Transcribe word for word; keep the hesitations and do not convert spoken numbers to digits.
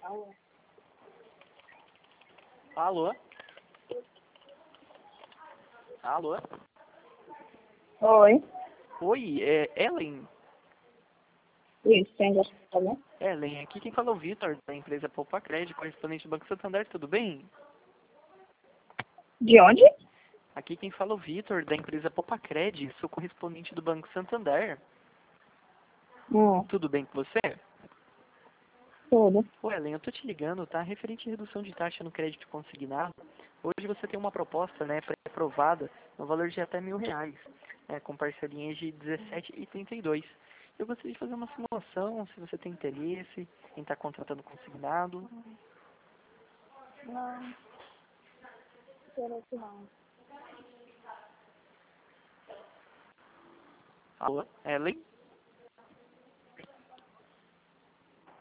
Alô? Alô? Alô? Oi. Oi, é Ellen? Isso, quem já falou? Ellen, aqui quem fala é o Vitor, da empresa Poupa Crédito, correspondente do Banco Santander, tudo bem? De onde? Aqui quem fala é o Vitor, da empresa Poupa Crédito, sou correspondente do Banco Santander. Hum, Tudo bem com você? tudo. Ô Ellen, eu tô te ligando, tá? Referente à redução de taxa no crédito consignado. Hoje você tem uma proposta, né, pré-aprovada, no valor de até mil reais, né, com parcelinhas de dezessete vírgula trinta e dois. Eu gostaria de fazer uma simulação, se você tem interesse em estar contratando consignado. Não, interesse não. Alô, Ellen?